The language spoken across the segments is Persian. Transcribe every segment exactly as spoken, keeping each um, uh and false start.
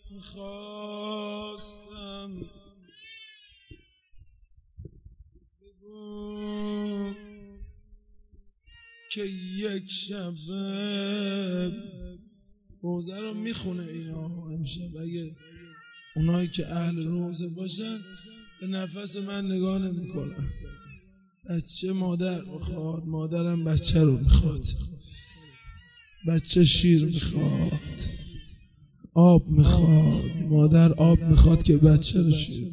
میخواستم که یک شب روزه رو میخونه اینا امشب. اگه اونایی که اهل روزه باشن به نفس من نگاه نمیکنن. بچه مادر میخواد، مادرم بچه رو میخواد، بچه شیر میخواد، آب میخواد، مادر آب میخواد که بچه رو شیر.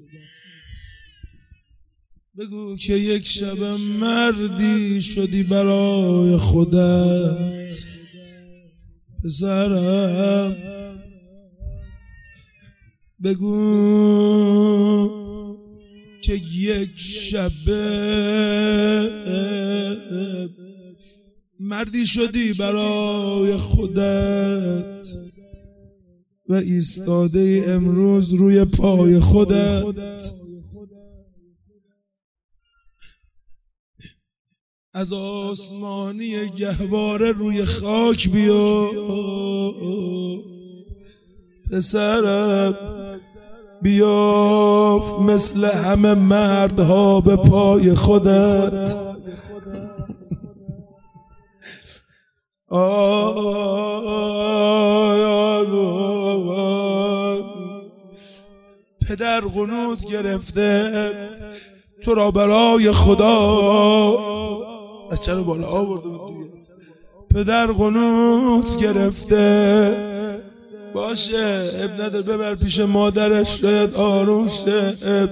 بگو که یک شب مردی شدی برای خودت پسرم، بگو که یک شب مردی شدی برای خودت و ایستاده امروز روی پای خودت. از آسمانی گهواره روی خاک بیا پسرم، بیاف مثل همه مردها به پای خودت. پدر قنوت گرفته تو را برای خدا. بچه رو بالا آورده بود دیگه. پدر قنوت گرفته، باشه اب نداره، ببر پیش مادرش شاید آروم شه.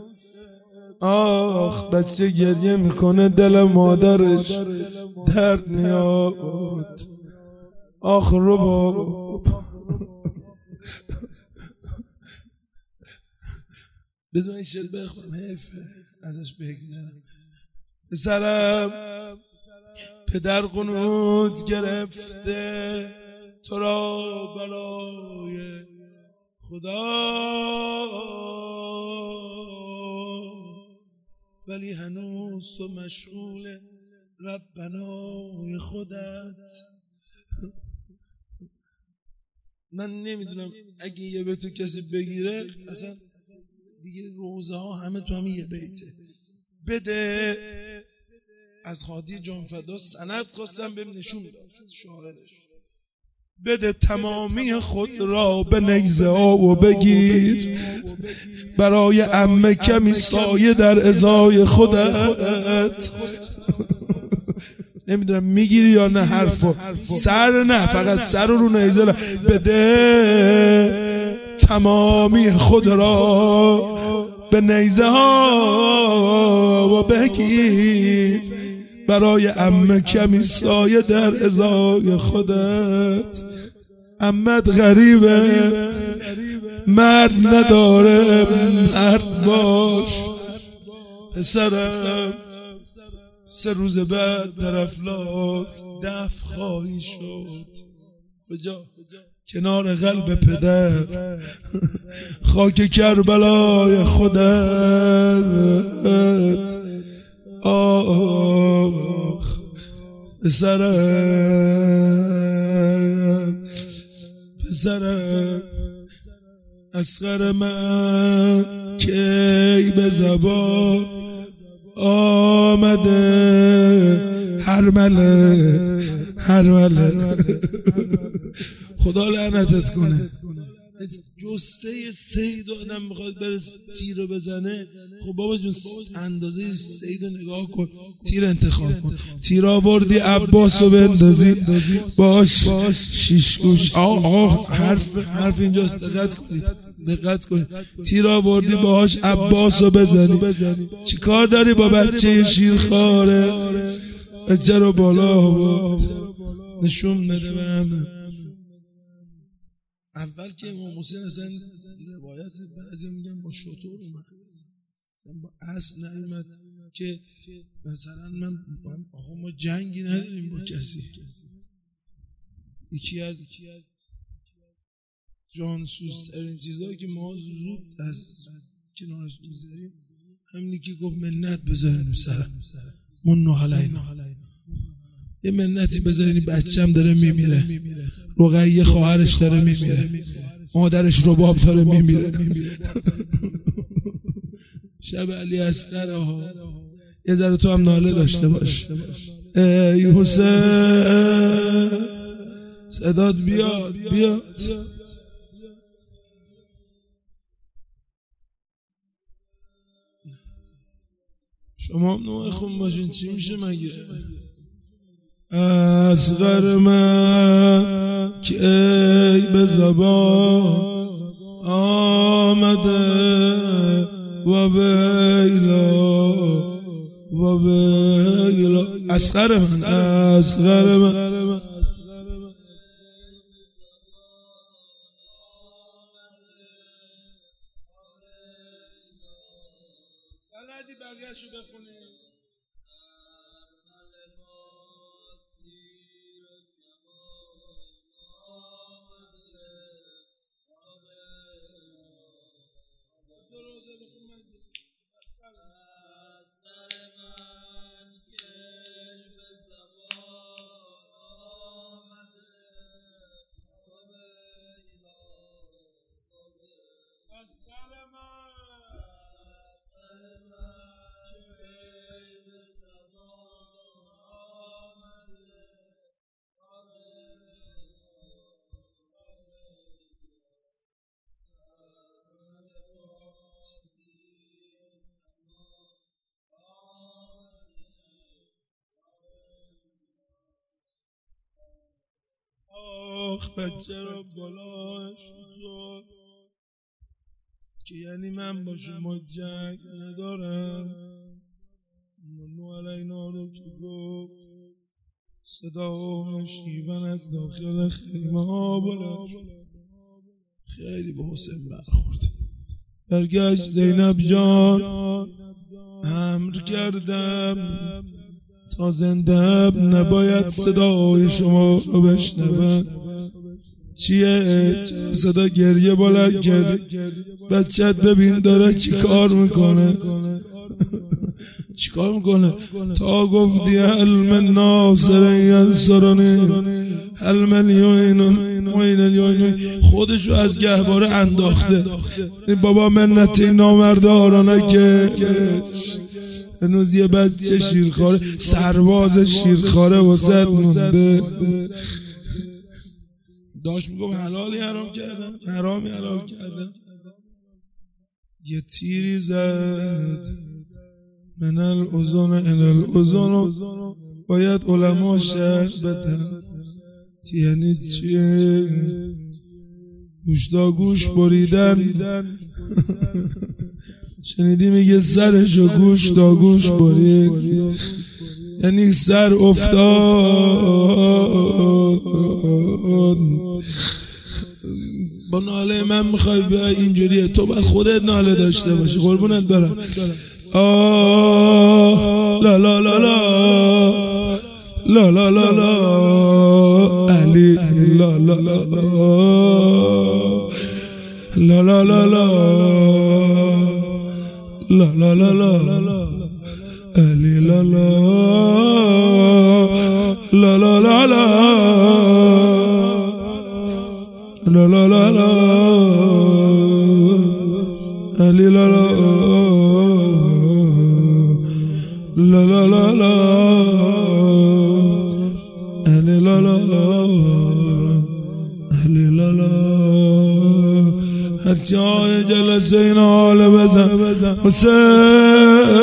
آخ بچه گریه میکنه دل مادرش درد میاد. آخ رباب بذار این شعر بخونم، حیفه ازش بگذرم. پسرم پدر قنوت گرفته تو را برای خدا، ولی هنوز تو مشغول ربنای خودت. من نمیدونم اگه یه بیتو کسی بگیره اصلا دیگه روزه ها همه تو همین یه بیته. بده از هادی جانفدا سند خواستم بهم نشون داد شاعرش. بده تمامی خود را به نگزه ها و بگیر برای عمه کمی سایه در ازای خودت. نمیدونم میگیری یا نه حرفو، سر نه، فقط سر رو رو نیزه. بده تمامی خود را به نیزه ها و بگیر برای عمه کمی سایه در ازای خودت. عمت غریبه مرد نداره، مرد باش پسرم. سه روز بعد در افلاک دفن خواهی شد کجا؟ کنار قلب پدر خاک کربلای خودت. آخ پسرم پسرم اصغر من کی به زبان آمده هرمله هرمله. خدا لعنتت کنه. جسته سید آدم میخواد بره تیر رو بزنه. خب بابا جون اندازه سید رو نگاه کن، تیر انتخاب کن. تیر آوردی عباس رو بندازی باش شیش گوش. آه آه حرف حرف اینجاست، دقت کنید دقت کنید. تیر آوردی باهاش عباس رو بزنی. چی کار داری با بچه شیرخواره؟ بچه رو بالا آورد نشون نده به همه. اول که امام حسین اصلا روایت بعضی میگن با شطور اومد، اصلا با اسب نیومد که مثلا من آقا ما جنگی نداریم با کسی. یکی از جانسوزترین چیزهایی که ما زود از کنارش میذاریم همینی که گفت منت بذارین سرم، منو علینا، یه منتی بذارین بچه‌م داره میمیره، رقیه خواهرش داره میمیره، مادرش رباب داره میمیره. شب علی اصغر ها یه ذره تو هم ناله داشته باش. ای حسین صدات بیاد بیاد. شما هم نوع خون باشین چی میشه مگه؟ اصغر من که ای به زبان آمده و ویلا و ویلا. اصغر من اصغر من بلدی بقیه‌شو بخونی. آخ بچه را بالاش شد که یعنی من با شما جنگ ندارم. منو علینا رو که گفت صدا و شیون از داخل خیمه ها بلند شد. خیلی به حسین برخورد. برگشت زینب جان امر کردم تا زنده نباید صدای شما رو بشنون. چیه؟ چرا صدا گریه بلند کردی؟ بچت ببین داره چی کار میکنه. چی کار میکنه؟ تا گفتی هل من ناصر ینصرنی هل من یعینون معین الیعینون خودشو از گهواره انداخته. بابا منت این نامردارانه که هنوز یه بچه شیرخواره سرباز شیرخواره وسط مونده. داشت میگم حلالی حرام کردم حرامی حلال کردم. یه تیری زد من الاذن الی الاذن. باید علما شرح بدن یعنی چیه؟ گوش تا گوش بریدن. شنیدی میگه سرشو گوش تا گوش برید یعنی سر افتاد. با ناله من میخوای بیای اینجوریه؟ تو باید خودت ناله داشته باشی قربونت برم. آه لا لا لا لا لا لا لا لا علی لا لا لا لا لا لا لا لا لا لا لا علی لا لا لا لا لا لا لا لا لا لا علی لا لا لا لا لا لا علی لا لا علی لا لا. هر جای جلسه این حال بزن حسین